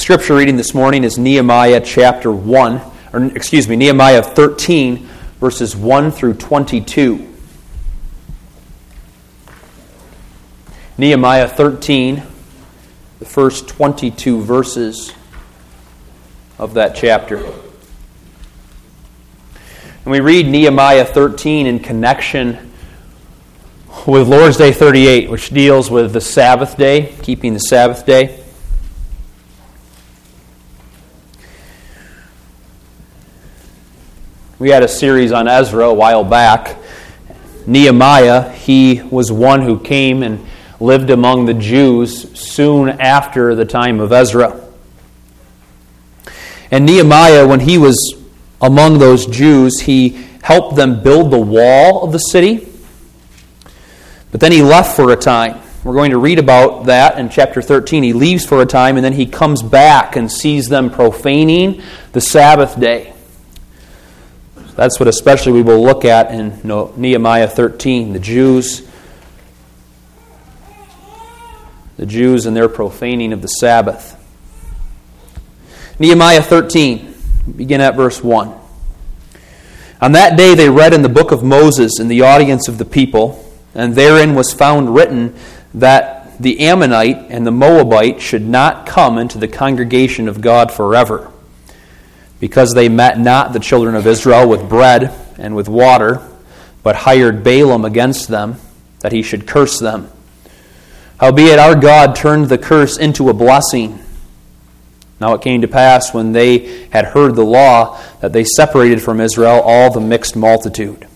scripture reading this morning is Nehemiah Nehemiah 13, verses 1 through 22. Nehemiah 13, the first 22 verses of that chapter. And we read Nehemiah 13 in connection with Lord's Day 38, which deals with the Sabbath day, keeping the Sabbath day. We had a series on Ezra a while back. Nehemiah, he was one who came and lived among the Jews soon after the time of Ezra. And Nehemiah, when he was among those Jews, he helped them build the wall of the city. But then he left for a time. We're going to read about that in chapter 13. He leaves for a time and then he comes back and sees them profaning the Sabbath day. That's what especially we will look at in Nehemiah 13, the Jews and their profaning of the Sabbath. Nehemiah 13, begin at verse 1. On that day they read in the book of Moses in the audience of the people, and therein was found written that the Ammonite and the Moabite should not come into the congregation of God forever, because they met not the children of Israel with bread and with water, but hired Balaam against them, that he should curse them. Howbeit our God turned the curse into a blessing. Now it came to pass, when they had heard the law, that they separated from Israel all the mixed multitude.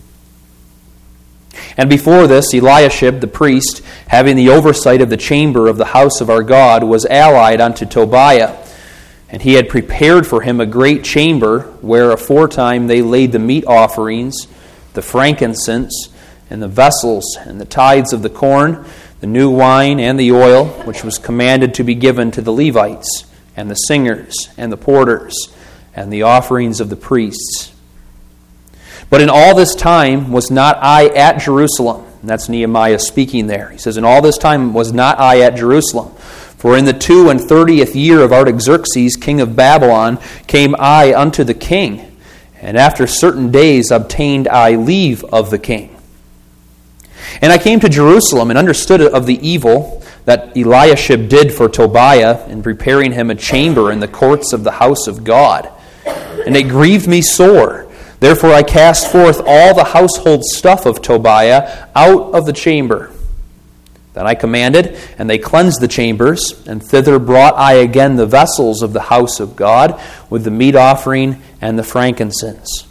And before this, Eliashib the priest, having the oversight of the chamber of the house of our God, was allied unto Tobiah. And he had prepared for him a great chamber, where aforetime they laid the meat offerings, the frankincense, and the vessels, and the tithes of the corn, the new wine, and the oil, which was commanded to be given to the Levites, and the singers, and the porters, and the offerings of the priests. But in all this time was not I at Jerusalem. And that's Nehemiah speaking there. He says, in all this time was not I at Jerusalem. For in the 32nd year of Artaxerxes, king of Babylon, came I unto the king, and after certain days obtained I leave of the king. And I came to Jerusalem and understood of the evil that Eliashib did for Tobiah in preparing him a chamber in the courts of the house of God. And it grieved me sore. Therefore I cast forth all the household stuff of Tobiah out of the chamber. Then I commanded, and they cleansed the chambers, and thither brought I again the vessels of the house of God, with the meat offering and the frankincense.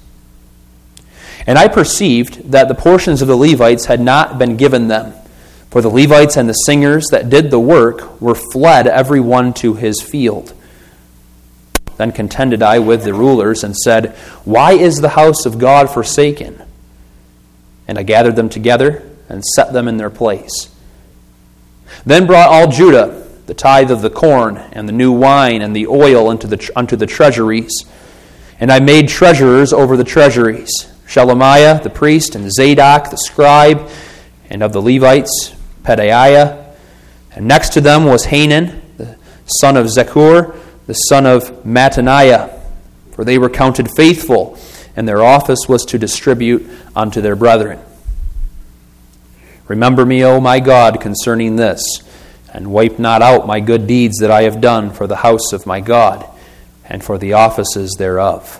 And I perceived that the portions of the Levites had not been given them, for the Levites and the singers that did the work were fled every one to his field. Then contended I with the rulers, and said, Why is the house of God forsaken? And I gathered them together, and set them in their place. Then brought all Judah the tithe of the corn, and the new wine, and the oil unto the treasuries. And I made treasurers over the treasuries, Shelemiah the priest, and Zadok the scribe, and of the Levites, Pedaiah. And next to them was Hanan, the son of Zechur, the son of Mattaniah, for they were counted faithful, and their office was to distribute unto their brethren. Remember me, O my God, concerning this, and wipe not out my good deeds that I have done for the house of my God, and for the offices thereof.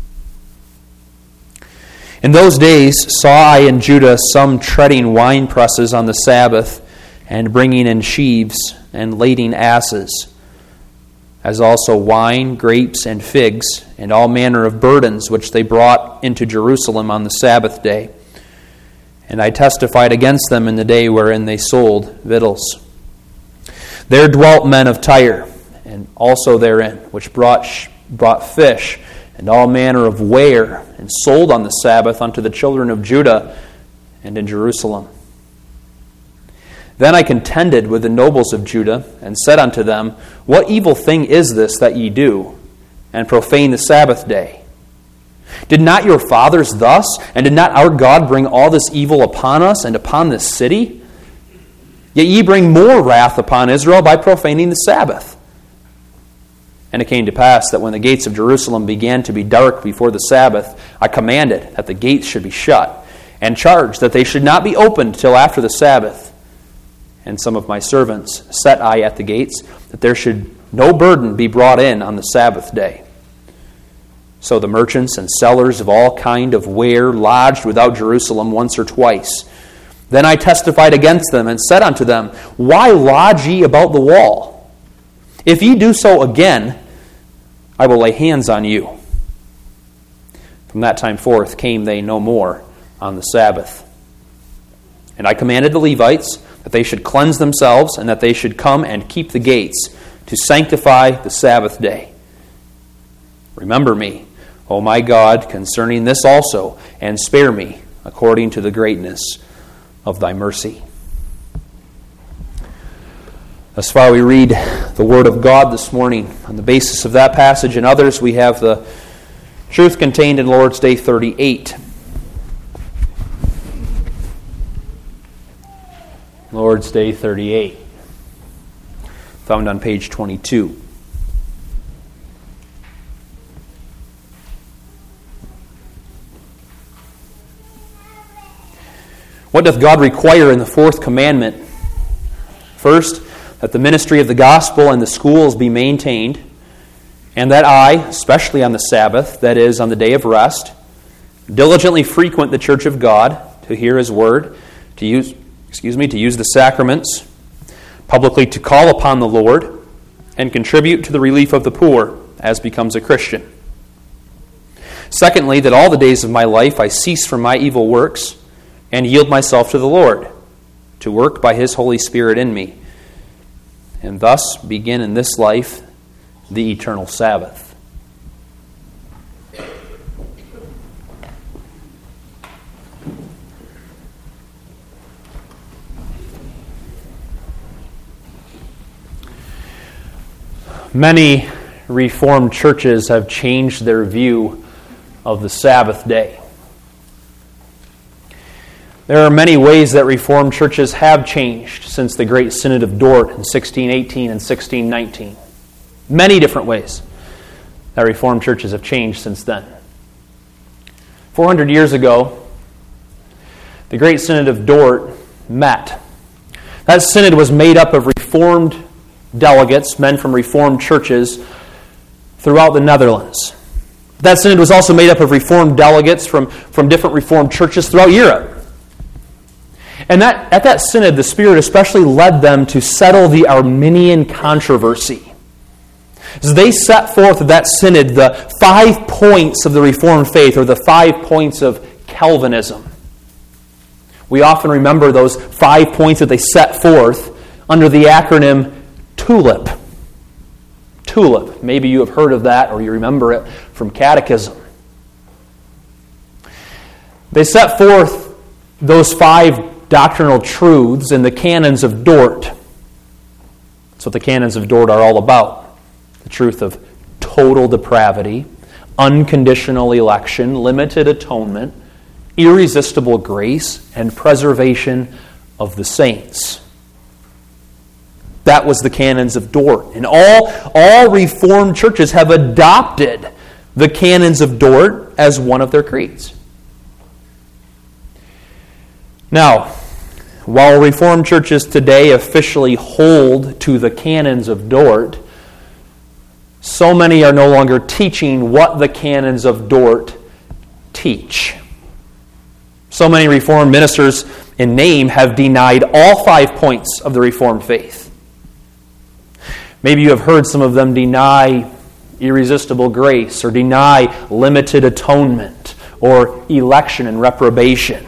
In those days saw I in Judah some treading wine presses on the Sabbath, and bringing in sheaves, and lading asses, as also wine, grapes, and figs, and all manner of burdens which they brought into Jerusalem on the Sabbath day. And I testified against them in the day wherein they sold victuals. There dwelt men of Tyre, and also therein, which brought fish, and all manner of ware, and sold on the Sabbath unto the children of Judah, and in Jerusalem. Then I contended with the nobles of Judah, and said unto them, What evil thing is this that ye do, and profane the Sabbath day? Did not your fathers thus, and did not our God bring all this evil upon us and upon this city? Yet ye bring more wrath upon Israel by profaning the Sabbath. And it came to pass that when the gates of Jerusalem began to be dark before the Sabbath, I commanded that the gates should be shut, and charged that they should not be opened till after the Sabbath. And some of my servants set I at the gates, that there should no burden be brought in on the Sabbath day. So the merchants and sellers of all kind of ware lodged without Jerusalem once or twice. Then I testified against them, and said unto them, Why lodge ye about the wall? If ye do so again, I will lay hands on you. From that time forth came they no more on the Sabbath. And I commanded the Levites that they should cleanse themselves, and that they should come and keep the gates, to sanctify the Sabbath day. Remember me, O my God, concerning this also, and spare me according to the greatness of thy mercy. Thus far we read the Word of God this morning. On the basis of that passage and others, we have the truth contained in Lord's Day 38. Lord's Day 38, found on page 22. What doth God require in the fourth commandment? First, that the ministry of the gospel and the schools be maintained, and that I, especially on the Sabbath, that is, on the day of rest, diligently frequent the church of God to hear His word, to use the sacraments, publicly to call upon the Lord, and contribute to the relief of the poor, as becomes a Christian. Secondly, that all the days of my life I cease from my evil works, and yield myself to the Lord, to work by His Holy Spirit in me, and thus begin in this life the eternal Sabbath. Many Reformed churches have changed their view of the Sabbath day. There are many ways that Reformed churches have changed since the Great Synod of Dort in 1618 and 1619. Many different ways that Reformed churches have changed since then. 400 years ago, the Great Synod of Dort met. That synod was made up of Reformed delegates, men from Reformed churches throughout the Netherlands. That synod was also made up of Reformed delegates from different Reformed churches throughout Europe. And at that synod, the Spirit especially led them to settle the Arminian controversy. As they set forth at that synod the 5 points of the Reformed faith, or the 5 points of Calvinism. We often remember those 5 points that they set forth under the acronym TULIP. TULIP. Maybe you have heard of that, or you remember it from catechism. They set forth those 5 doctrinal truths in the canons of Dort. That's what the canons of Dort are all about. The truth of total depravity, unconditional election, limited atonement, irresistible grace, and preservation of the saints. That was the canons of Dort. And all Reformed churches have adopted the canons of Dort as one of their creeds. Now, while Reformed churches today officially hold to the canons of Dort, so many are no longer teaching what the canons of Dort teach. So many Reformed ministers in name have denied all 5 points of the Reformed faith. Maybe you have heard some of them deny irresistible grace, or deny limited atonement, or election and reprobation.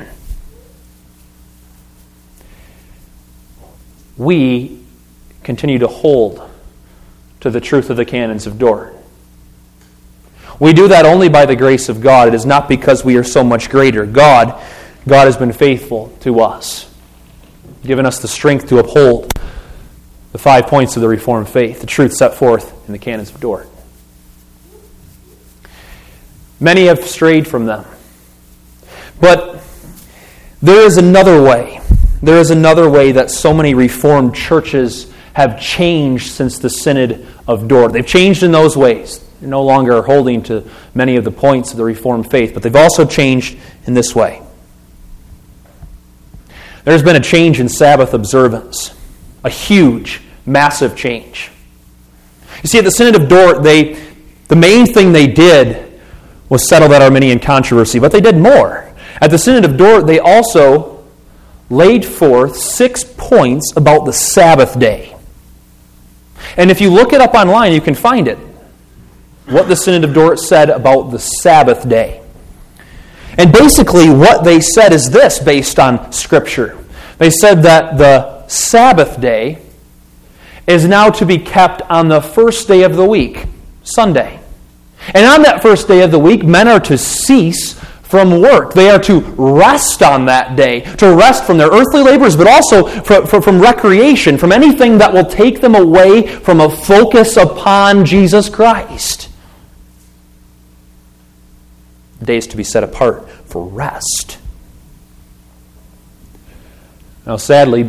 We continue to hold to the truth of the canons of Dort. We do that only by the grace of God. It is not because we are so much greater. God has been faithful to us, given us the strength to uphold the 5 points of the Reformed faith, the truth set forth in the canons of Dort. Many have strayed from them. But there is another way. There is another way that so many Reformed churches have changed since the Synod of Dort. They've changed in those ways. They're no longer holding to many of the points of the Reformed faith, but they've also changed in this way. There's been a change in Sabbath observance, a huge, massive change. You see, at the Synod of Dort, the main thing they did was settle that Arminian controversy, but they did more. At the Synod of Dort, they also laid forth 6 points about the Sabbath day. And if you look it up online, you can find it. What the Synod of Dort said about the Sabbath day. And basically what they said is this, based on Scripture. They said that the Sabbath day is now to be kept on the first day of the week, Sunday. And on that first day of the week, men are to cease from work. They are to rest on that day, to rest from their earthly labors, but also from recreation, from anything that will take them away from a focus upon Jesus Christ. The day is to be set apart for rest. Now, sadly,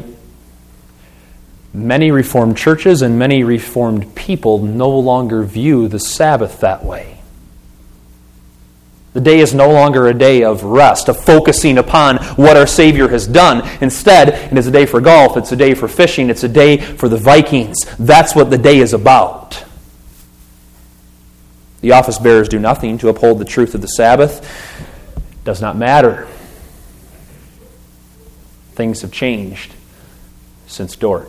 many Reformed churches and many Reformed people no longer view the Sabbath that way. The day is no longer a day of rest, of focusing upon what our Savior has done. Instead, it is a day for golf, it's a day for fishing, it's a day for the Vikings. That's what the day is about. The office bearers do nothing to uphold the truth of the Sabbath. It does not matter. Things have changed since Dort.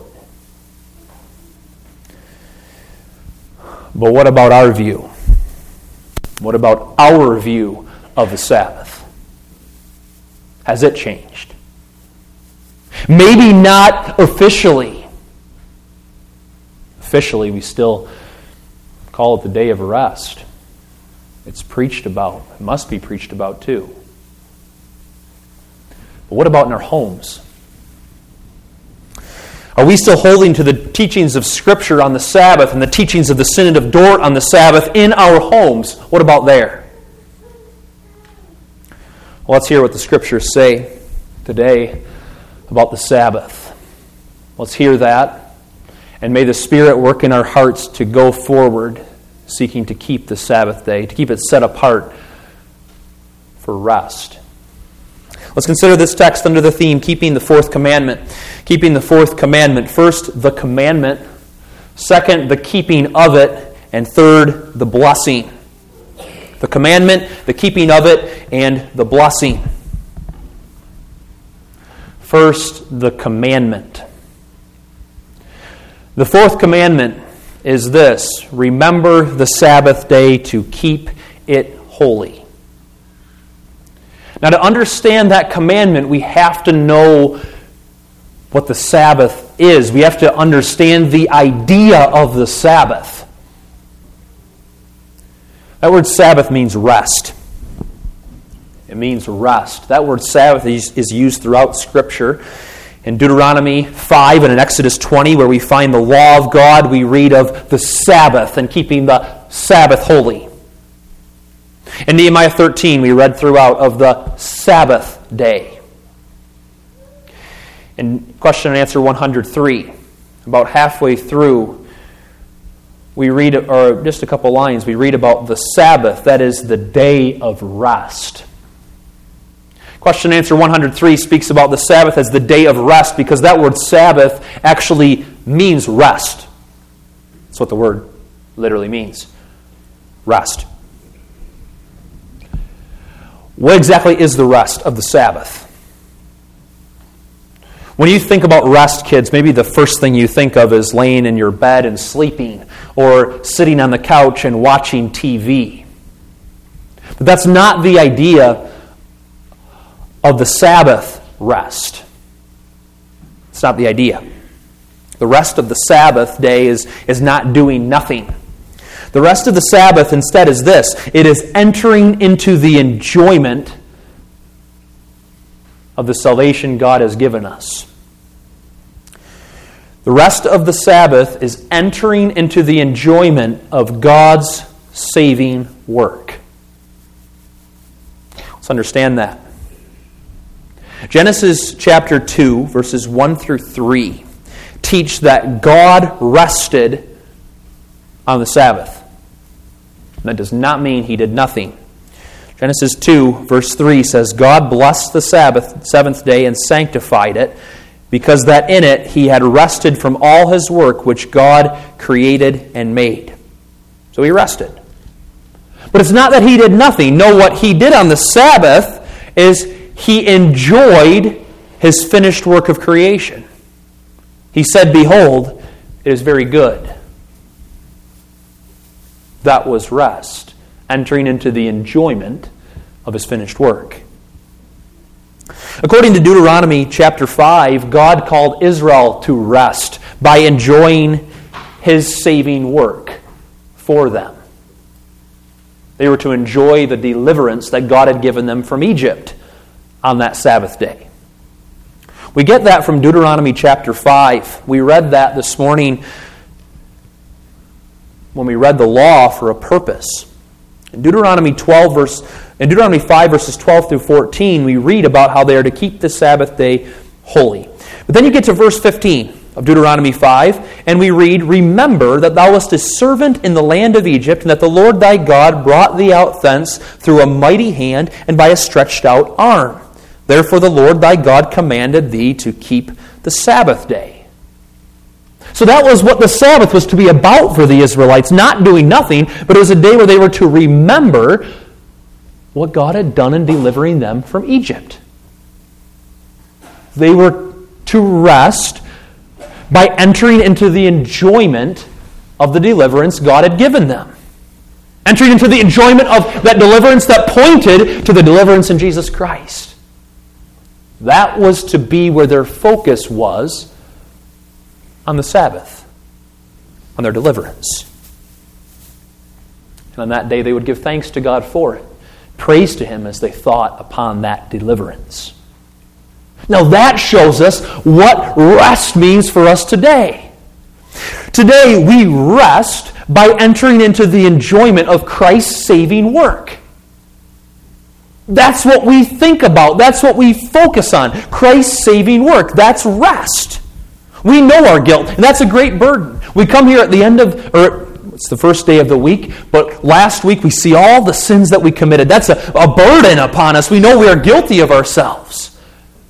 But what about our view? What about our view of the Sabbath? Has it changed? Maybe not officially. Officially, we still call it the day of rest. It's preached about. It must be preached about too. But what about in our homes? Are we still holding to the teachings of Scripture on the Sabbath and the teachings of the Synod of Dort on the Sabbath in our homes? What about there? Well, let's hear what the Scriptures say today about the Sabbath. Let's hear that, and may the Spirit work in our hearts to go forward, seeking to keep the Sabbath day, to keep it set apart for rest. Let's consider this text under the theme, keeping the fourth commandment. Keeping the fourth commandment. First, the commandment. Second, the keeping of it. And third, the blessing. The commandment, the keeping of it, and the blessing. First, the commandment. The fourth commandment is this: remember the Sabbath day to keep it holy. Now, to understand that commandment, we have to know what the Sabbath is. We have to understand the idea of the Sabbath. That word Sabbath means rest. It means rest. That word Sabbath is used throughout Scripture. In Deuteronomy 5 and in Exodus 20, where we find the law of God, we read of the Sabbath and keeping the Sabbath holy. In Nehemiah 13, we read throughout of the Sabbath day. In question and answer 103, about halfway through, we read, or just a couple lines, we read about the Sabbath, that is the day of rest. Question and answer 103 speaks about the Sabbath as the day of rest, because that word Sabbath actually means rest. That's what the word literally means. Rest. What exactly is the rest of the Sabbath? When you think about rest, kids, maybe the first thing you think of is laying in your bed and sleeping, or sitting on the couch and watching TV. But that's not the idea of the Sabbath rest. It's not the idea. The rest of the Sabbath day is not doing nothing. The rest of the Sabbath instead is this: it is entering into the enjoyment of the salvation God has given us. The rest of the Sabbath is entering into the enjoyment of God's saving work. Let's understand that. Genesis chapter 2, verses 1 through 3, teach that God rested on the Sabbath. That does not mean He did nothing. Genesis 2, verse 3 says, God blessed the seventh day and sanctified it, because that in it He had rested from all His work which God created and made. So He rested. But it's not that He did nothing. No, what He did on the Sabbath is He enjoyed His finished work of creation. He said, behold, it is very good. That was rest, entering into the enjoyment of His finished work. According to Deuteronomy chapter 5, God called Israel to rest by enjoying His saving work for them. They were to enjoy the deliverance that God had given them from Egypt on that Sabbath day. We get that from Deuteronomy chapter 5. We read that this morning when we read the law for a purpose. In Deuteronomy 5, verses 12 through 14, we read about how they are to keep the Sabbath day holy. But then you get to verse 15 of Deuteronomy 5, and we read, remember that thou wast a servant in the land of Egypt, and that the Lord thy God brought thee out thence through a mighty hand and by a stretched out arm. Therefore the Lord thy God commanded thee to keep the Sabbath day. So that was what the Sabbath was to be about for the Israelites, not doing nothing, but it was a day where they were to remember what God had done in delivering them from Egypt. They were to rest by entering into the enjoyment of the deliverance God had given them. Entering into the enjoyment of that deliverance that pointed to the deliverance in Jesus Christ. That was to be where their focus was on the Sabbath, on their deliverance. And on that day they would give thanks to God for it, praise to Him as they thought upon that deliverance. Now that shows us what rest means for us today. Today we rest by entering into the enjoyment of Christ's saving work. That's what we think about. That's what we focus on. Christ's saving work. That's rest. We know our guilt, and that's a great burden. We come here at the end of, it's the first day of the week, but last week we see all the sins that we committed. That's a burden upon us. We know we are guilty of ourselves.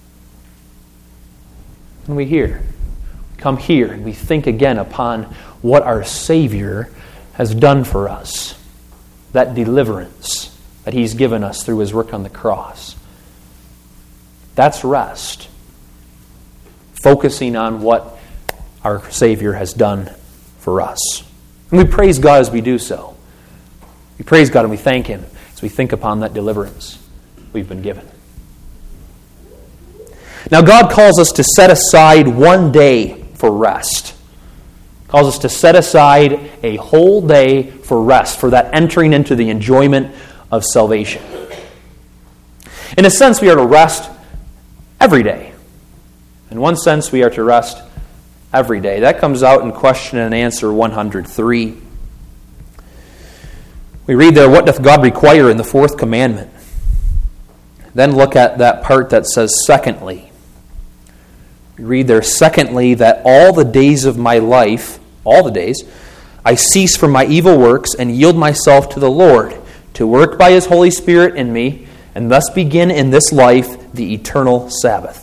And we come here, and we think again upon what our Savior has done for us. That deliverance that He's given us through His work on the cross. That's rest. Focusing on what our Savior has done for us. And we praise God as we do so. We praise God and we thank Him as we think upon that deliverance we've been given. Now God calls us to set aside one day for rest. He calls us to set aside a whole day for rest, for that entering into the enjoyment of salvation. In a sense, we are to rest every day. In one sense, we are to rest every day. That comes out in question and answer 103. We read there, what doth God require in the fourth commandment? Then look at that part that says, secondly. We read there, secondly, that all the days of my life, all the days, I cease from my evil works and yield myself to the Lord, to work by His Holy Spirit in me, and thus begin in this life the eternal Sabbath.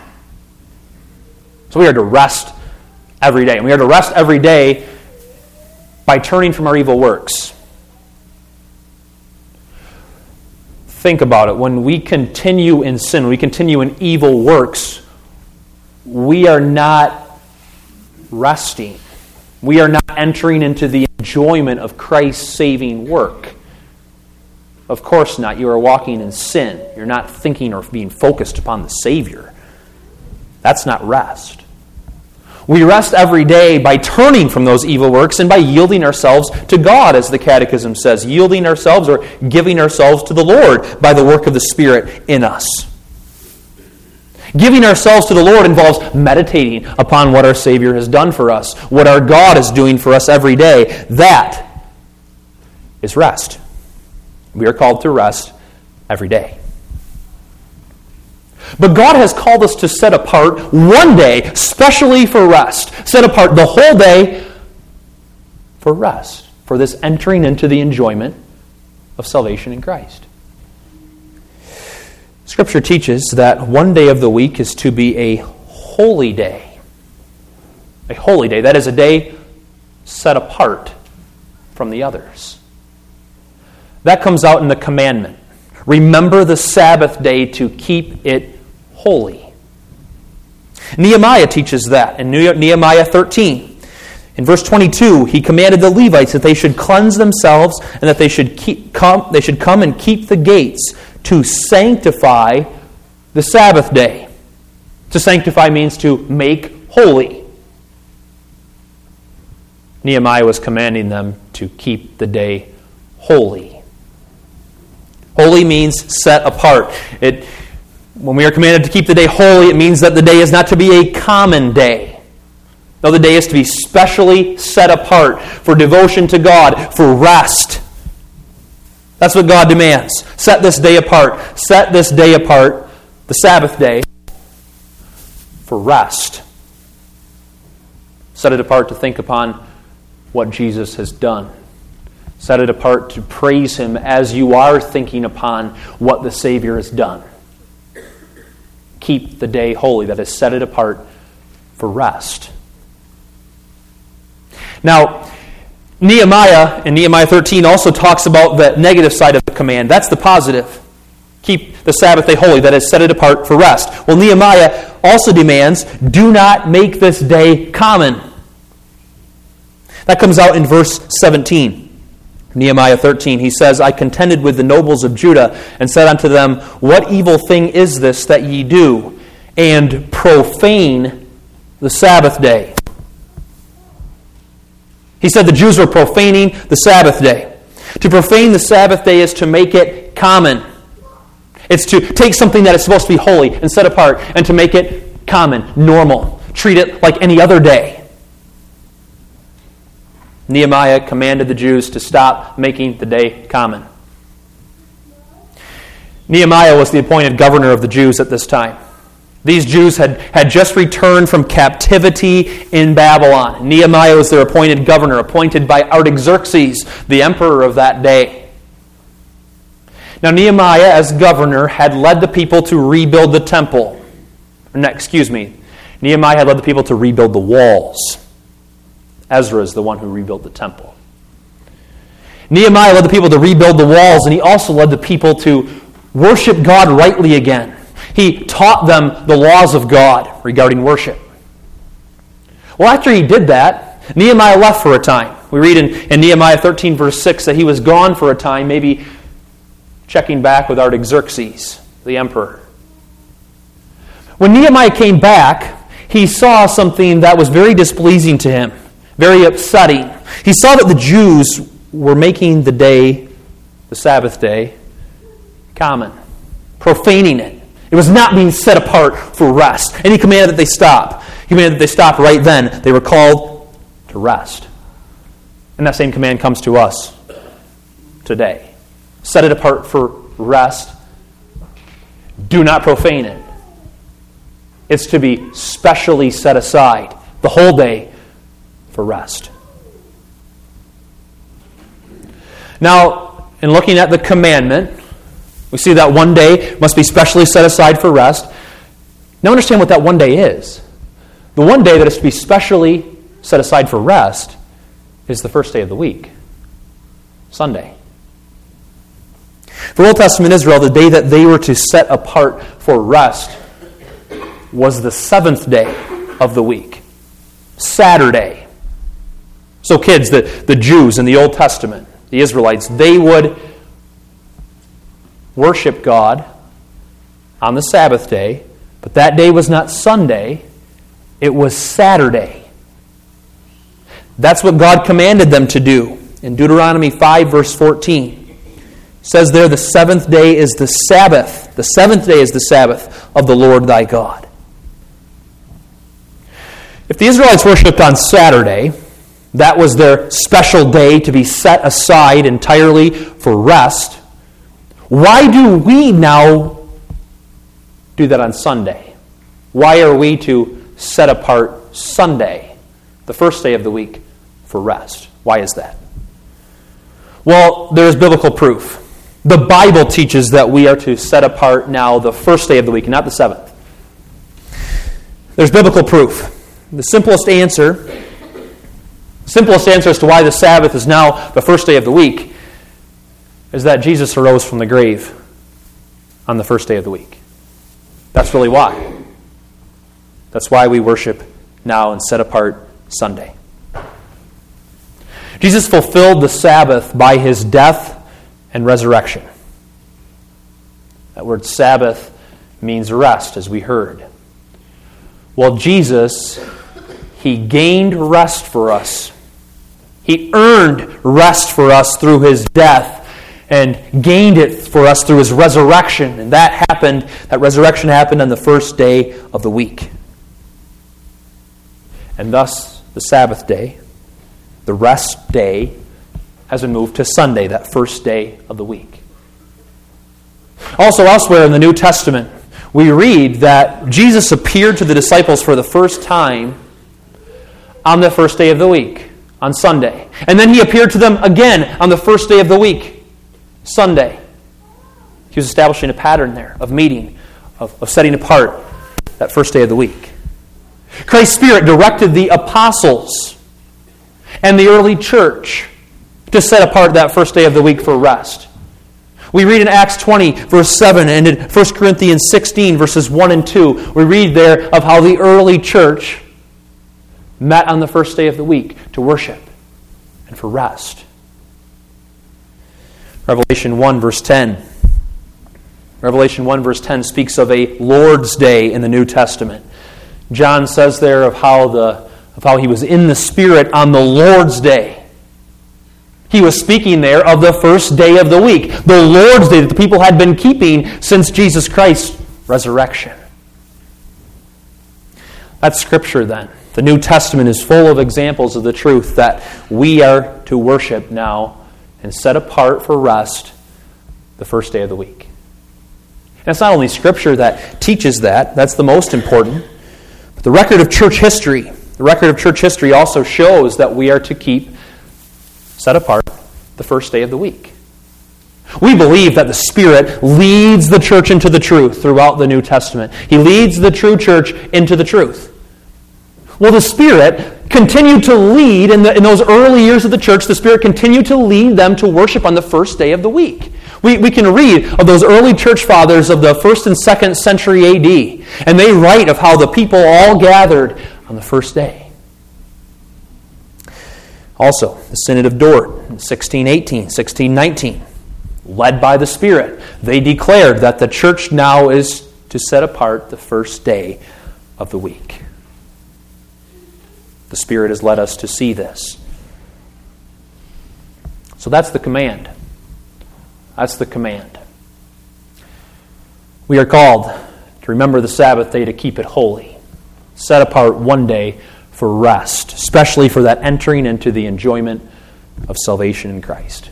So we are to rest every day. And we are to rest every day by turning from our evil works. Think about it. When we continue in sin, when we continue in evil works, we are not resting. We are not entering into the enjoyment of Christ's saving work. Of course not. You are walking in sin. You're not thinking or being focused upon the Savior. That's not rest. We rest every day by turning from those evil works and by yielding ourselves to God, as the Catechism says. Yielding ourselves or giving ourselves to the Lord by the work of the Spirit in us. Giving ourselves to the Lord involves meditating upon what our Savior has done for us, what our God is doing for us every day. That is rest. We are called to rest every day. But God has called us to set apart one day, specially for rest. Set apart the whole day for rest, for this entering into the enjoyment of salvation in Christ. Scripture teaches that one day of the week is to be a holy day. A holy day. That is a day set apart from the others. That comes out in the commandment. Remember the Sabbath day to keep it holy. Nehemiah teaches that in Nehemiah 13. In verse 22, he commanded the Levites that they should cleanse themselves and that they should come and keep the gates to sanctify the Sabbath day. To sanctify means to make holy. Nehemiah was commanding them to keep the day holy. Holy means set apart. When we are commanded to keep the day holy, it means that the day is not to be a common day. No, the day is to be specially set apart for devotion to God, for rest. That's what God demands. Set this day apart. Set this day apart, the Sabbath day, for rest. Set it apart to think upon what Jesus has done. Set it apart to praise Him as you are thinking upon what the Savior has done. Keep the day holy. That is, set it apart for rest. Now, Nehemiah in Nehemiah 13 also talks about the negative side of the command. That's the positive. Keep the Sabbath day holy. That is, set it apart for rest. Well, Nehemiah also demands, do not make this day common. That comes out in verse 17. Nehemiah 13, he says, I contended with the nobles of Judah and said unto them, what evil thing is this that ye do, and profane the Sabbath day? He said the Jews were profaning the Sabbath day. To profane the Sabbath day is to make it common. It's to take something that is supposed to be holy and set apart and to make it common, normal. Treat it like any other day. Nehemiah commanded the Jews to stop making the day common. Nehemiah was the appointed governor of the Jews at this time. These Jews had just returned from captivity in Babylon. Nehemiah was their appointed governor, appointed by Artaxerxes, the emperor of that day. Now Nehemiah, as governor, had led the people to rebuild the temple. Nehemiah had led the people to rebuild the walls. Ezra is the one who rebuilt the temple. Nehemiah led the people to rebuild the walls, and he also led the people to worship God rightly again. He taught them the laws of God regarding worship. Well, after he did that, Nehemiah left for a time. We read in Nehemiah 13, verse 6, that he was gone for a time, maybe checking back with Artaxerxes, the emperor. When Nehemiah came back, he saw something that was very displeasing to him. Very upsetting. He saw that the Jews were making the day, the Sabbath day, common. Profaning it. It was not being set apart for rest. And he commanded that they stop. He commanded that they stop right then. They were called to rest. And that same command comes to us today. Set it apart for rest. Do not profane it. It's to be specially set aside the whole day for rest. Now, in looking at the commandment, we see that one day must be specially set aside for rest. Now understand what that one day is. The one day that is to be specially set aside for rest is the first day of the week, Sunday. For Old Testament Israel, the day that they were to set apart for rest was the seventh day of the week, Saturday. So kids, the Jews in the Old Testament, the Israelites, they would worship God on the Sabbath day, but that day was not Sunday, it was Saturday. That's what God commanded them to do. In Deuteronomy 5, verse 14, it says there, the seventh day is the Sabbath. The seventh day is the Sabbath of the Lord thy God. If the Israelites worshipped on Saturday, that was their special day to be set aside entirely for rest. Why do we now do that on Sunday? Why are we to set apart Sunday, the first day of the week, for rest? Why is that? Well, there's biblical proof. The Bible teaches that we are to set apart now the first day of the week, not the seventh. There's biblical proof. The simplest answer as to why the Sabbath is now the first day of the week is that Jesus arose from the grave on the first day of the week. That's really why. That's why we worship now and set apart Sunday. Jesus fulfilled the Sabbath by his death and resurrection. That word Sabbath means rest, as we heard. Well, Jesus, he gained rest for us. He earned rest for us through his death and gained it for us through his resurrection. And that resurrection happened on the first day of the week. And thus, the Sabbath day, the rest day, has been moved to Sunday, that first day of the week. Also, elsewhere in the New Testament, we read that Jesus appeared to the disciples for the first time on the first day of the week, on Sunday. And then he appeared to them again on the first day of the week, Sunday. He was establishing a pattern there of meeting, of setting apart that first day of the week. Christ's Spirit directed the apostles and the early church to set apart that first day of the week for rest. We read in Acts 20, verse 7, and in 1 Corinthians 16, verses 1 and 2, we read there of how the early church met on the first day of the week to worship and for rest. Revelation 1, verse 10. Revelation 1, verse 10 speaks of a Lord's Day in the New Testament. John says there of how he was in the Spirit on the Lord's Day. He was speaking there of the first day of the week, the Lord's Day that the people had been keeping since Jesus Christ's resurrection. That's Scripture then. The New Testament is full of examples of the truth that we are to worship now and set apart for rest the first day of the week. And it's not only Scripture that teaches that, that's the most important, but the record of church history also shows that we are to keep set apart the first day of the week. We believe that the Spirit leads the church into the truth throughout the New Testament. He leads the true church into the truth. Well, the Spirit continued to lead in those early years of the church. The Spirit continued to lead them to worship on the first day of the week. We can read of those early church fathers of the 1st and 2nd century A.D., and they write of how the people all gathered on the first day. Also, the Synod of Dort in 1618, 1619, led by the Spirit, they declared that the church now is to set apart the first day of the week. The Spirit has led us to see this. So that's the command. That's the command. We are called to remember the Sabbath day, to keep it holy. Set apart one day for rest, especially for that entering into the enjoyment of salvation in Christ.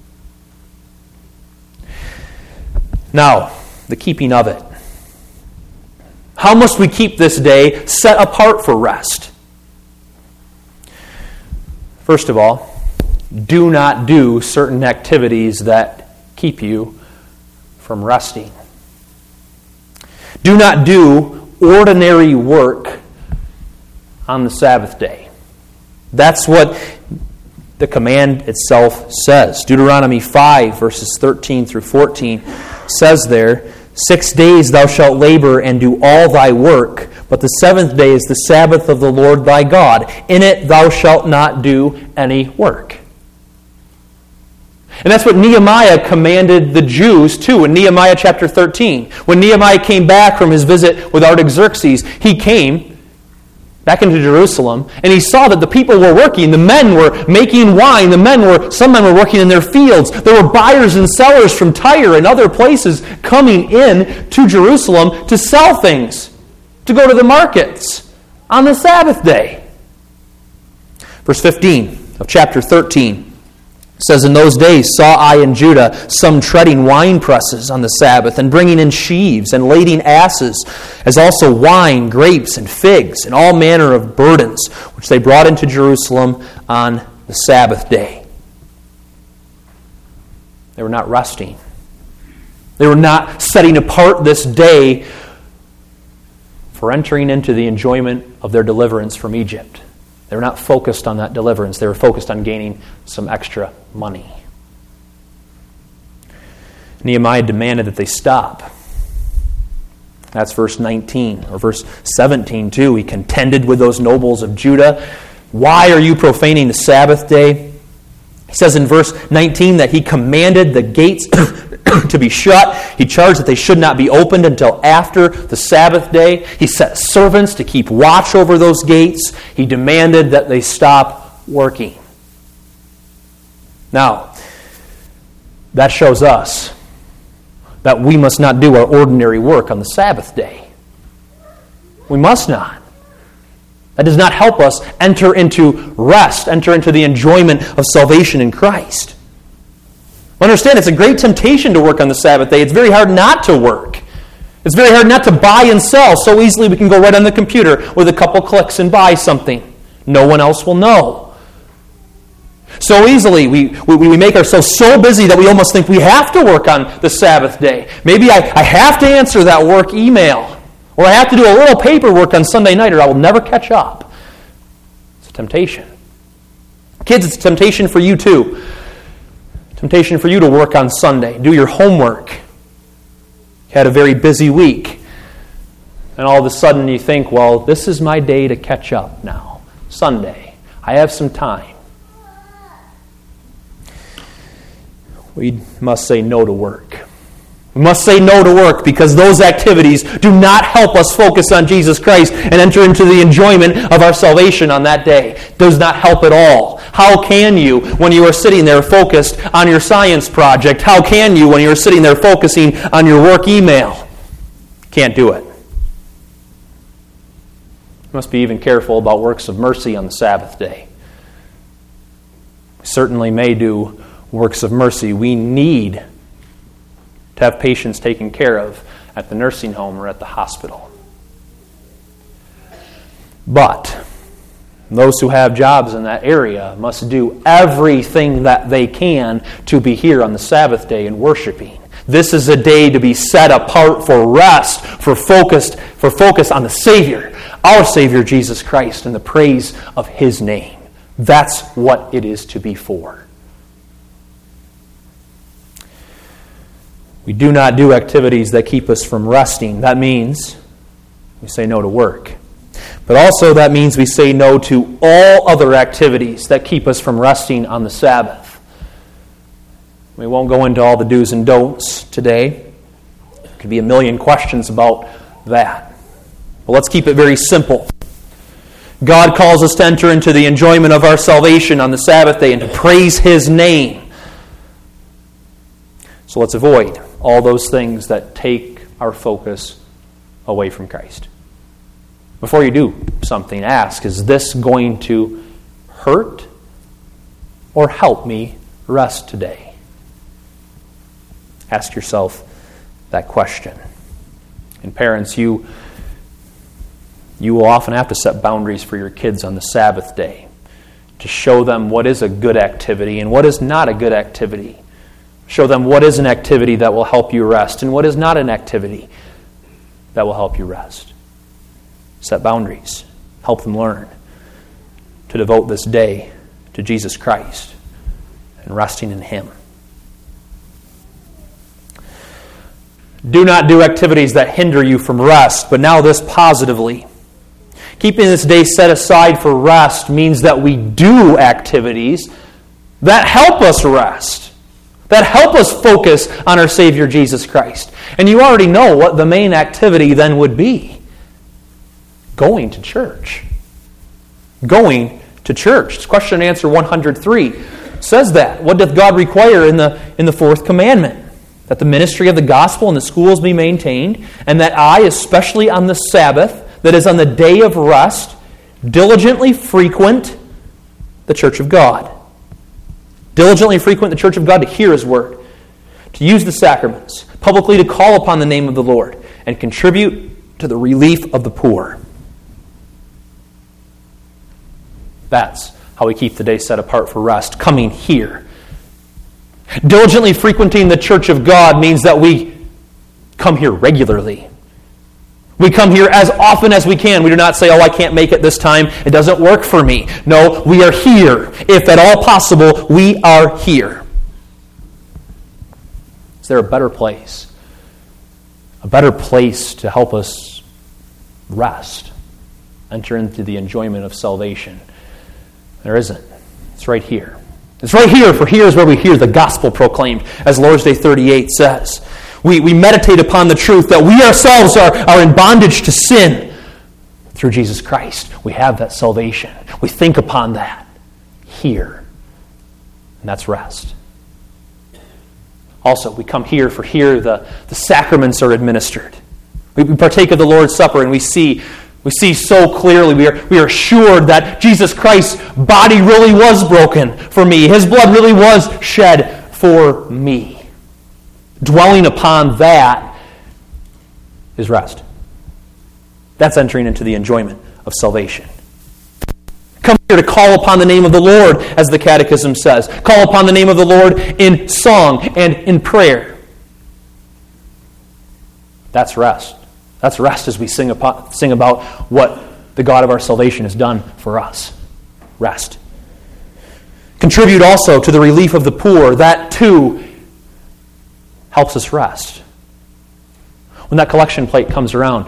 Now, the keeping of it. How must we keep this day set apart for rest? First of all, do not do certain activities that keep you from resting. Do not do ordinary work on the Sabbath day. That's what the command itself says. Deuteronomy 5, verses 13 through 14 says there, 6 days thou shalt labor and do all thy work, but the seventh day is the Sabbath of the Lord thy God. In it thou shalt not do any work. And that's what Nehemiah commanded the Jews too in Nehemiah chapter 13. When Nehemiah came back from his visit with Artaxerxes, he came back into Jerusalem, and he saw that the people were working. The men were making wine. Some men were working in their fields. There were buyers and sellers from Tyre and other places coming in to Jerusalem to sell things, to go to the markets on the Sabbath day. Verse 15 of chapter 13 It says, in those days saw I in Judah some treading wine presses on the Sabbath, and bringing in sheaves, and lading asses, as also wine, grapes, and figs, and all manner of burdens, which they brought into Jerusalem on the Sabbath day. They were not resting. They were not setting apart this day for entering into the enjoyment of their deliverance from Egypt. They were not focused on that deliverance. They were focused on gaining some extra money. Nehemiah demanded that they stop. That's verse 19, or verse 17 too. He contended with those nobles of Judah. Why are you profaning the Sabbath day? He says in verse 19 that he commanded the gates to be shut. He charged that they should not be opened until after the Sabbath day. He set servants to keep watch over those gates. He demanded that they stop working. Now, that shows us that we must not do our ordinary work on the Sabbath day. We must not. That does not help us enter into rest, enter into the enjoyment of salvation in Christ. Understand, it's a great temptation to work on the Sabbath day. It's very hard not to work. It's very hard not to buy and sell. So easily we can go right on the computer with a couple clicks and buy something. No one else will know. So easily we make ourselves so busy that we almost think we have to work on the Sabbath day. Maybe I have to answer that work email. Or I have to do a little paperwork on Sunday night or I will never catch up. It's a temptation. Kids, it's a temptation for you too. Temptation for you to work on Sunday. Do your homework. You had a very busy week. And all of a sudden you think, well, this is my day to catch up now. Sunday. I have some time. We must say no to work. We must say no to work because those activities do not help us focus on Jesus Christ and enter into the enjoyment of our salvation on that day. It does not help at all. How can you, when you are sitting there focused on your science project, how can you, when you are sitting there focusing on your work email? Can't do it. You must be even careful about works of mercy on the Sabbath day. We certainly may do works of mercy. We need to have patients taken care of at the nursing home or at the hospital. But those who have jobs in that area must do everything that they can to be here on the Sabbath day and worshiping. This is a day to be set apart for rest, for focus on the Savior, our Savior Jesus Christ, and the praise of His name. That's what it is to be for. We do not do activities that keep us from resting. That means we say no to work. But also that means we say no to all other activities that keep us from resting on the Sabbath. We won't go into all the do's and don'ts today. There could be a million questions about that. But let's keep it very simple. God calls us to enter into the enjoyment of our salvation on the Sabbath day and to praise His name. So let's avoid all those things that take our focus away from Christ. Before you do something, ask, is this going to hurt or help me rest today? Ask yourself that question. And parents, you will often have to set boundaries for your kids on the Sabbath day to show them what is a good activity and what is not a good activity. Show them what is an activity that will help you rest and what is not an activity that will help you rest. Set boundaries. Help them learn to devote this day to Jesus Christ and resting in Him. Do not do activities that hinder you from rest, but now this positively. Keeping this day set aside for rest means that we do activities that help us rest, that help us focus on our Savior Jesus Christ. And you already know what the main activity then would be. Going to church. Going to church. It's question and answer 103 says that. What doth God require in the fourth commandment? That the ministry of the gospel in the schools be maintained, and that I, especially on the Sabbath, that is on the day of rest, diligently frequent the church of God. Diligently frequent the church of God to hear His word, to use the sacraments, publicly to call upon the name of the Lord, and contribute to the relief of the poor. That's how we keep the day set apart for rest, coming here. Diligently frequenting the church of God means that we come here regularly. We come here as often as we can. We do not say, I can't make it this time. It doesn't work for me. No, we are here. If at all possible, we are here. Is there a better place? A better place to help us rest, enter into the enjoyment of salvation? There isn't. It's right here. It's right here, for here is where we hear the gospel proclaimed, as Lord's Day 38 says. We meditate upon the truth that we ourselves are in bondage to sin. Through Jesus Christ, we have that salvation. We think upon that here. And that's rest. Also, we come here, for here the sacraments are administered. We partake of the Lord's Supper, and we see so clearly, we are assured that Jesus Christ's body really was broken for me. His blood really was shed for me. Dwelling upon that is rest. That's entering into the enjoyment of salvation. Come here to call upon the name of the Lord, as the Catechism says. Call upon the name of the Lord in song and in prayer. That's rest. That's rest as we sing about what the God of our salvation has done for us. Rest. Contribute also to the relief of the poor. That too helps us rest. When that collection plate comes around,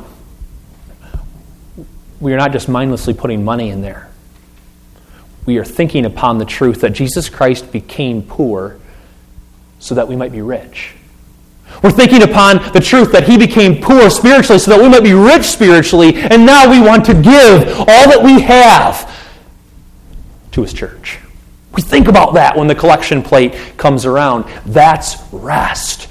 we are not just mindlessly putting money in there. We are thinking upon the truth that Jesus Christ became poor so that we might be rich. We're thinking upon the truth that He became poor spiritually so that we might be rich spiritually, and now we want to give all that we have to His church. We think about that when the collection plate comes around. That's rest.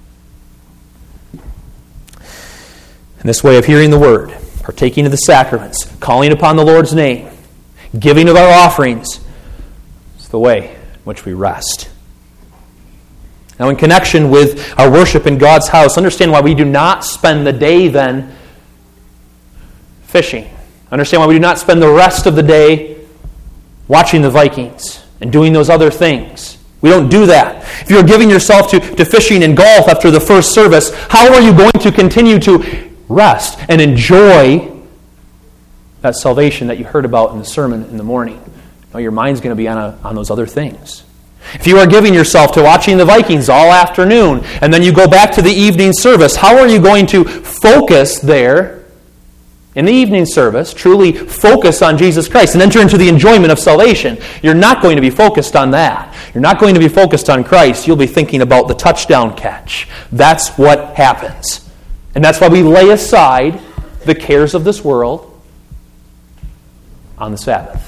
And this way of hearing the Word, partaking of the sacraments, calling upon the Lord's name, giving of our offerings, is the way in which we rest. Now, in connection with our worship in God's house, understand why we do not spend the day then fishing. Understand why we do not spend the rest of the day watching the Vikings and doing those other things. We don't do that. If you're giving yourself to fishing and golf after the first service, how are you going to continue to rest and enjoy that salvation that you heard about in the sermon in the morning? No, your mind's going to be on those other things. If you are giving yourself to watching the Vikings all afternoon, and then you go back to the evening service, how are you going to focus there in the evening service, truly focus on Jesus Christ and enter into the enjoyment of salvation? You're not going to be focused on that. You're not going to be focused on Christ. You'll be thinking about the touchdown catch. That's what happens. And that's why we lay aside the cares of this world on the Sabbath.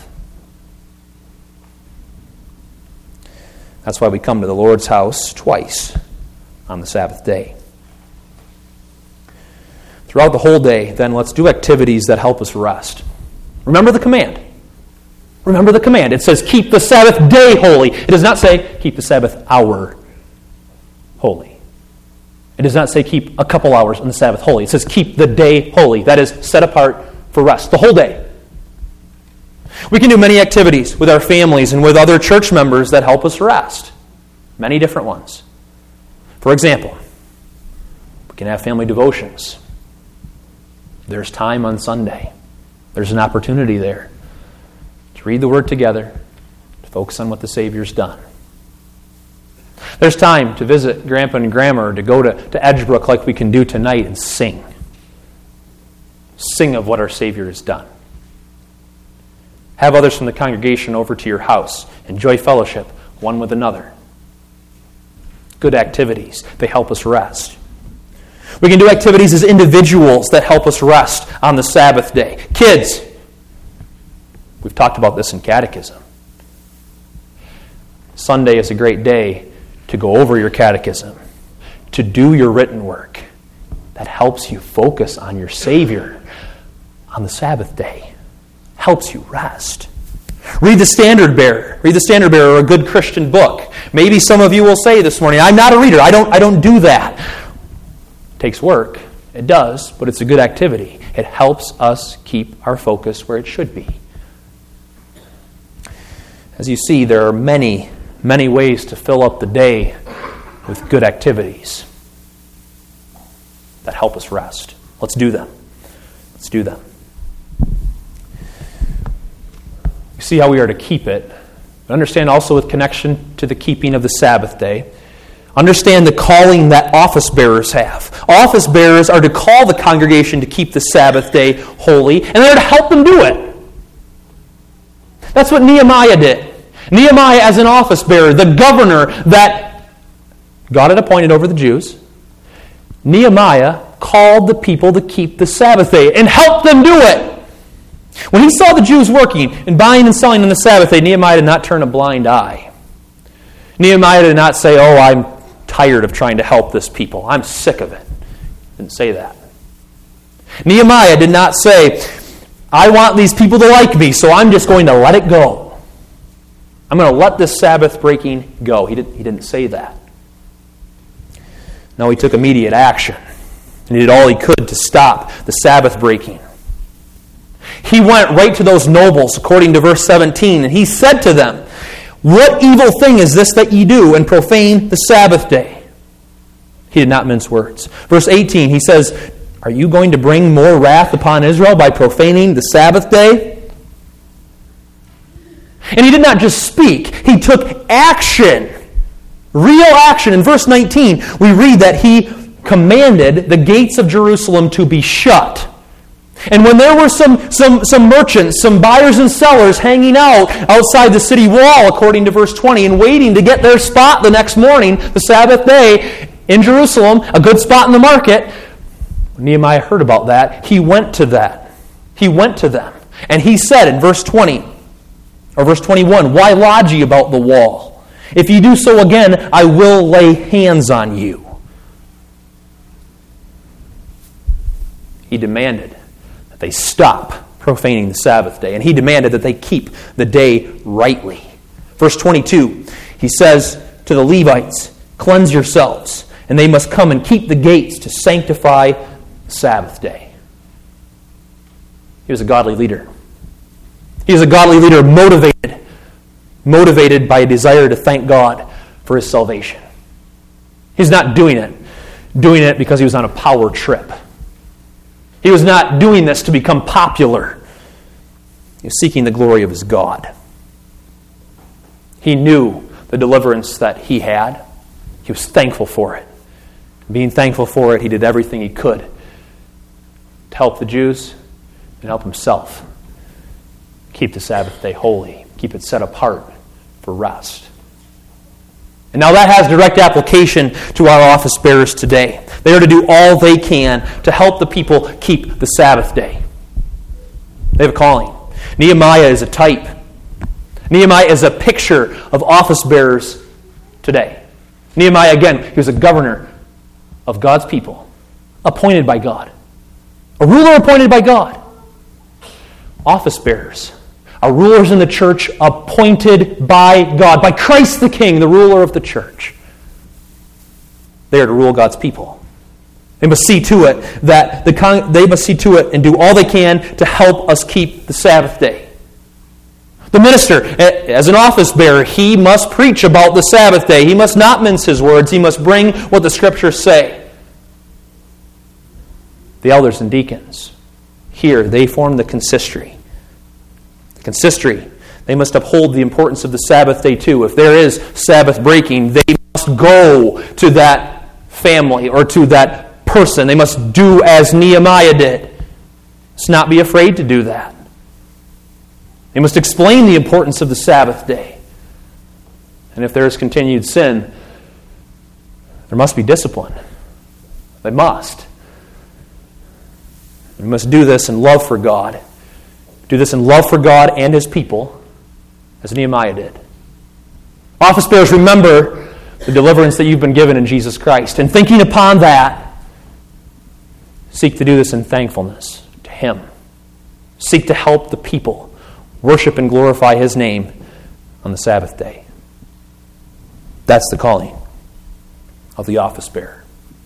That's why we come to the Lord's house twice on the Sabbath day. Throughout the whole day, then, let's do activities that help us rest. Remember the command. Remember the command. It says, keep the Sabbath day holy. It does not say, keep the Sabbath hour holy. It does not say, keep a couple hours on the Sabbath holy. It says, keep the day holy. That is, set apart for rest, the whole day. We can do many activities with our families and with other church members that help us rest. Many different ones. For example, we can have family devotions. There's time on Sunday. There's an opportunity there to read the Word together, to focus on what the Savior's done. There's time to visit Grandpa and Grandma, or to go to Edgebrook like we can do tonight and sing. Sing of what our Savior has done. Have others from the congregation over to your house. Enjoy fellowship one with another. Good activities. They help us rest. We can do activities as individuals that help us rest on the Sabbath day. Kids, we've talked about this in catechism. Sunday is a great day to go over your catechism, to do your written work. That helps you focus on your Savior on the Sabbath day. Helps you rest. Read the Standard Bearer. Read the Standard Bearer, a good Christian book. Maybe some of you will say this morning, I'm not a reader. I don't do that. It takes work. It does, but it's a good activity. It helps us keep our focus where it should be. As you see, there are many, many ways to fill up the day with good activities that help us rest. Let's do them. Let's do them. You see how we are to keep it. But understand also with connection to the keeping of the Sabbath day. Understand the calling that office bearers have. Office bearers are to call the congregation to keep the Sabbath day holy, and they're to help them do it. That's what Nehemiah did. Nehemiah, as an office bearer, the governor that God had appointed over the Jews, Nehemiah called the people to keep the Sabbath day and helped them do it. When he saw the Jews working and buying and selling on the Sabbath day, Nehemiah did not turn a blind eye. Nehemiah did not say, oh, I'm tired of trying to help this people. I'm sick of it. He didn't say that. Nehemiah did not say, I want these people to like me, so I'm just going to let it go. I'm going to let this Sabbath breaking go. He didn't say that. No, he took immediate action. And he did all he could to stop the Sabbath breaking. He went right to those nobles, according to verse 17, and he said to them, what evil thing is this that ye do, and profane the Sabbath day? He did not mince words. Verse 18, he says, are you going to bring more wrath upon Israel by profaning the Sabbath day? And he did not just speak, he took action. Real action. In verse 19, we read that he commanded the gates of Jerusalem to be shut. And when there were some merchants, some buyers and sellers hanging out outside the city wall, according to verse 20, and waiting to get their spot the next morning, the Sabbath day, in Jerusalem, a good spot in the market, when Nehemiah heard about that, he went to that. He went to them. And he said in verse 20, or verse 21, why lodge ye about the wall? If ye do so again, I will lay hands on you. He demanded that they stop profaning the Sabbath day. And he demanded that they keep the day rightly. Verse 22, he says to the Levites, cleanse yourselves, and they must come and keep the gates to sanctify the Sabbath day. He was a godly leader. He was a godly leader motivated by a desire to thank God for his salvation. He's not doing it because he was on a power trip. He was not doing this to become popular. He was seeking the glory of his God. He knew the deliverance that he had. He was thankful for it. Being thankful for it, he did everything he could to help the Jews and help himself keep the Sabbath day holy, keep it set apart for rest. And now that has direct application to our office bearers today. They are to do all they can to help the people keep the Sabbath day. They have a calling. Nehemiah is a type. Nehemiah is a picture of office bearers today. Nehemiah, again, he was a governor of God's people, appointed by God. A ruler appointed by God. Office bearers are rulers in the church appointed by God, by Christ the King, the ruler of the church. They are to rule God's people. They must see to it that they must see to it and do all they can to help us keep the Sabbath day. The minister, as an office bearer, he must preach about the Sabbath day. He must not mince his words. He must bring what the Scriptures say. The elders and deacons, here, they form the consistory. The consistory, they must uphold the importance of the Sabbath day too. If there is Sabbath breaking, they must go to that family or to that person. They must do as Nehemiah did. Let's not be afraid to do that. They must explain the importance of the Sabbath day. And if there is continued sin, there must be discipline. They must. We must do this in love for God. Do this in love for God and His people, as Nehemiah did. Office bearers, remember the deliverance that you've been given in Jesus Christ. And thinking upon that, seek to do this in thankfulness to Him. Seek to help the people worship and glorify His name on the Sabbath day. That's the calling of the office bearer.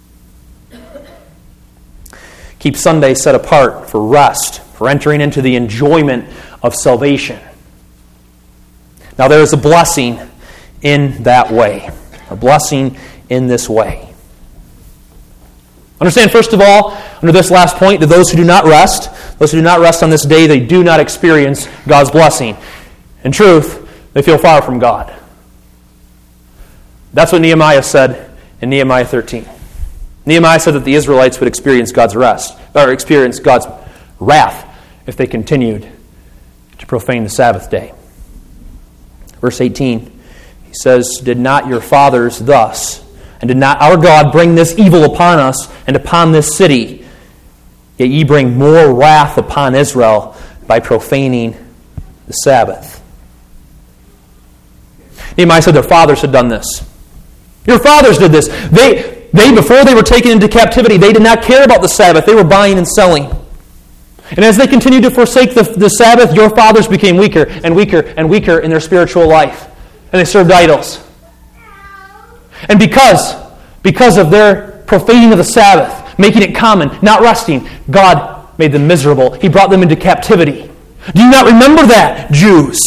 Keep Sunday set apart for rest, for entering into the enjoyment of salvation. Now there is a blessing in that way. A blessing in this way. Understand, first of all, under this last point, that those who do not rest on this day, they do not experience God's blessing. In truth, they feel far from God. That's what Nehemiah said in Nehemiah 13. Nehemiah said that the Israelites would experience God's experience God's wrath if they continued to profane the Sabbath day. Verse 18, he says, "Did not your fathers thus, and did not our God bring this evil upon us and upon this city? Yet ye bring more wrath upon Israel by profaning the Sabbath." Nehemiah said their fathers had done this. Your fathers did this. They before they were taken into captivity, they did not care about the Sabbath. They were buying and selling. And as they continued to forsake the Sabbath, your fathers became weaker and weaker and weaker in their spiritual life. And they served idols. And because of their profaning of the Sabbath, making it common, not resting, God made them miserable. He brought them into captivity. Do you not remember that, Jews?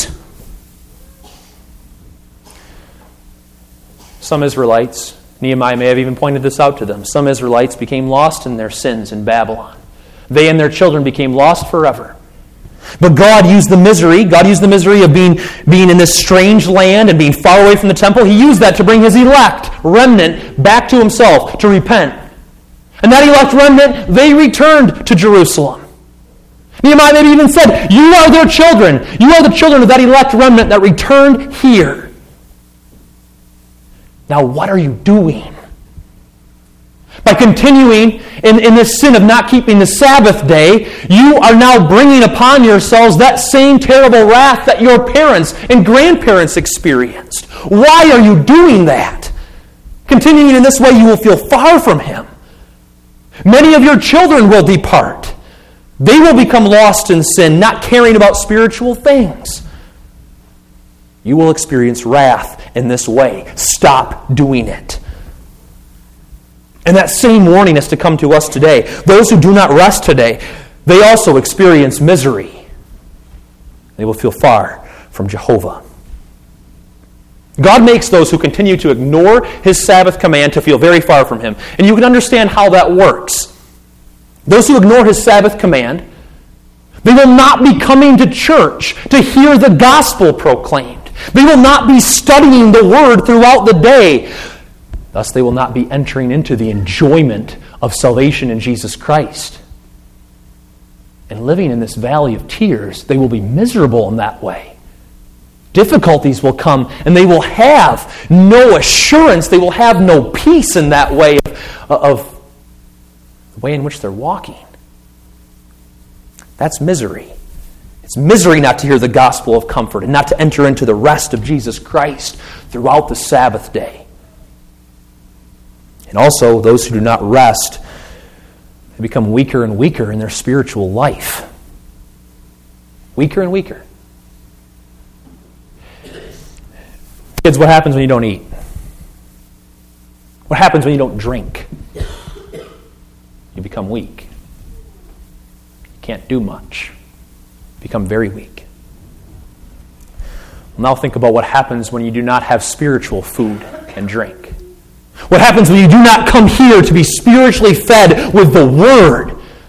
Some Israelites, Nehemiah may have even pointed this out to them, some Israelites became lost in their sins in Babylon. They and their children became lost forever. But God used the misery of being in this strange land and being far away from the temple. He used that to bring His elect remnant back to Himself to repent. And that elect remnant, they returned to Jerusalem. Nehemiah maybe even said, "You are their children. You are the children of that elect remnant that returned here." Now what are you doing? By continuing in this sin of not keeping the Sabbath day, you are now bringing upon yourselves that same terrible wrath that your parents and grandparents experienced. Why are you doing that? Continuing in this way, you will feel far from Him. Many of your children will depart. They will become lost in sin, not caring about spiritual things. You will experience wrath in this way. Stop doing it. And that same warning is to come to us today. Those who do not rest today, they also experience misery. They will feel far from Jehovah. God makes those who continue to ignore His Sabbath command to feel very far from Him. And you can understand how that works. Those who ignore His Sabbath command, they will not be coming to church to hear the gospel proclaimed. They will not be studying the Word throughout the day. Thus, they will not be entering into the enjoyment of salvation in Jesus Christ. And living in this valley of tears, they will be miserable in that way. Difficulties will come, and they will have no assurance. They will have no peace in that way of the way in which they're walking. That's misery. It's misery not to hear the gospel of comfort and not to enter into the rest of Jesus Christ throughout the Sabbath day. And also, those who do not rest, they become weaker and weaker in their spiritual life. Weaker and weaker. Kids, what happens when you don't eat? What happens when you don't drink? You become weak. You can't do much. You become very weak. Well, now think about what happens when you do not have spiritual food and drink. What happens when you do not come here to be spiritually fed with the Word?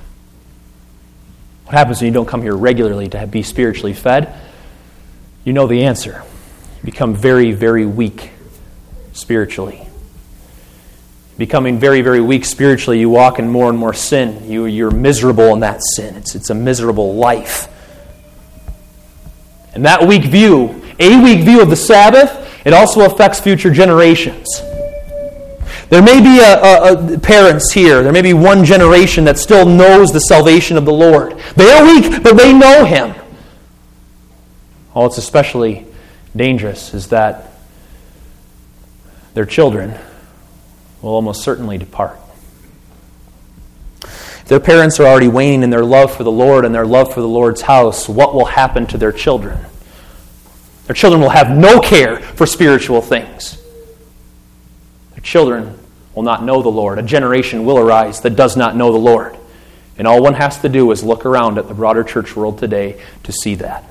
What happens when you don't come here regularly to be spiritually fed? You know the answer. You become very, very weak spiritually. Becoming very, very weak spiritually, you walk in more and more sin. You're miserable in that sin. It's a miserable life. And that weak view of the Sabbath, it also affects future generations. There may be parents here. There may be one generation that still knows the salvation of the Lord. They are weak, but they know Him. Oh, it's especially dangerous is that their children will almost certainly depart. If their parents are already waning in their love for the Lord and their love for the Lord's house, what will happen to their children? Their children will have no care for spiritual things. Their children will not know the Lord. A generation will arise that does not know the Lord. And all one has to do is look around at the broader church world today to see that.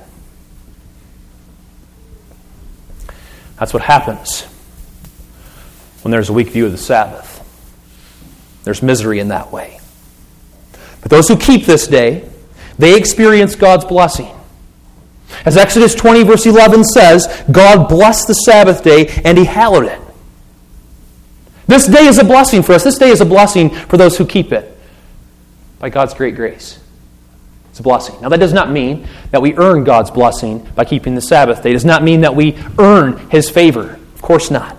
That's what happens when there's a weak view of the Sabbath. There's misery in that way. But those who keep this day, they experience God's blessing. As Exodus 20 verse 11 says, God blessed the Sabbath day and He hallowed it. This day is a blessing for us. This day is a blessing for those who keep it by God's great grace. It's a blessing. Now that does not mean that we earn God's blessing by keeping the Sabbath day. It does not mean that we earn His favor. Of course not.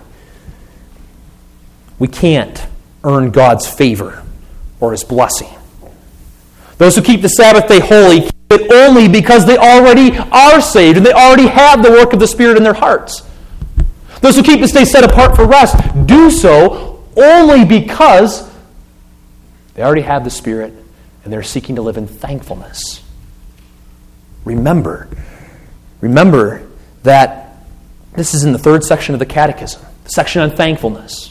We can't earn God's favor or His blessing. Those who keep the Sabbath day holy keep it only because they already are saved and they already have the work of the Spirit in their hearts. Those who keep this day set apart for rest do so only because they already have the Spirit and they're seeking to live in thankfulness. Remember that this is in the third section of the Catechism, the section on thankfulness.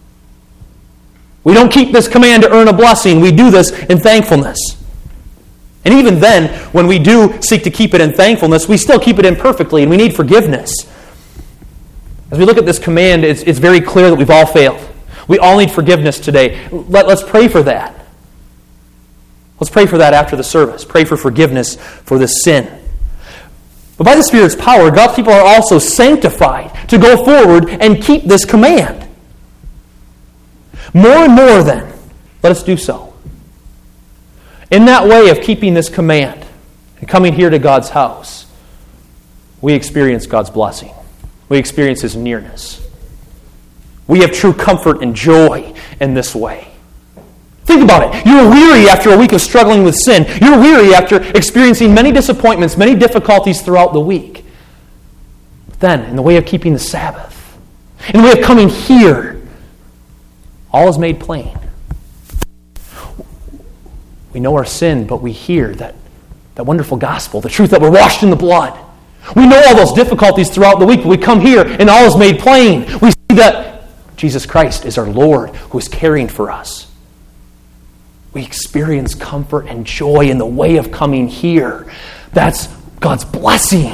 We don't keep this command to earn a blessing. We do this in thankfulness. And even then, when we do seek to keep it in thankfulness, we still keep it imperfectly, and we need forgiveness. As we look at this command, it's very clear that we've all failed. We all need forgiveness today. Let's pray for that. Let's pray for that after the service. Pray for forgiveness for this sin. But by the Spirit's power, God's people are also sanctified to go forward and keep this command. More and more, then, let us do so. In that way of keeping this command and coming here to God's house, we experience God's blessing. We experience His nearness. We have true comfort and joy in this way. Think about it. You're weary after a week of struggling with sin. You're weary after experiencing many disappointments, many difficulties throughout the week. But then, in the way of keeping the Sabbath, in the way of coming here, all is made plain. We know our sin, but we hear that wonderful gospel, the truth that we're washed in the blood. We know all those difficulties throughout the week, but we come here and all is made plain. We see that Jesus Christ is our Lord who is caring for us. We experience comfort and joy in the way of coming here. That's God's blessing.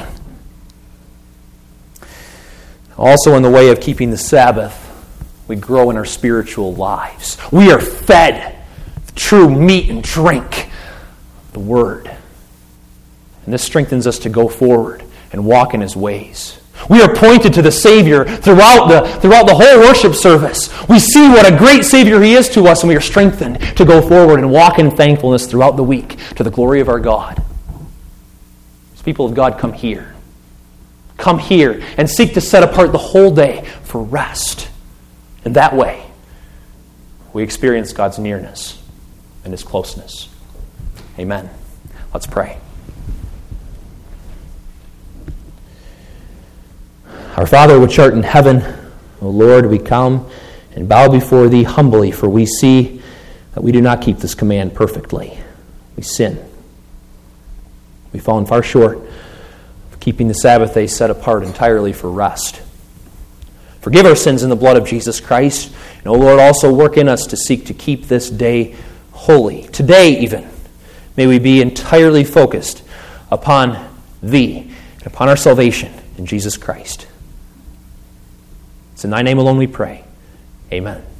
Also, in the way of keeping the Sabbath, we grow in our spiritual lives. We are fed true meat and drink, the Word. And this strengthens us to go forward and walk in His ways. We are pointed to the Savior throughout the whole worship service. We see what a great Savior He is to us, and we are strengthened to go forward and walk in thankfulness throughout the week to the glory of our God. As people of God, come here. Come here and seek to set apart the whole day for rest. In that way, we experience God's nearness and His closeness. Amen. Let's pray. Our Father which art in heaven, O Lord, we come and bow before Thee humbly, for we see that we do not keep this command perfectly. We sin. We've fallen far short of keeping the Sabbath day set apart entirely for rest. Forgive our sins in the blood of Jesus Christ, and, O Lord, also work in us to seek to keep this day holy. Today even, may we be entirely focused upon Thee and upon our salvation in Jesus Christ. It's in Thy name alone we pray. Amen.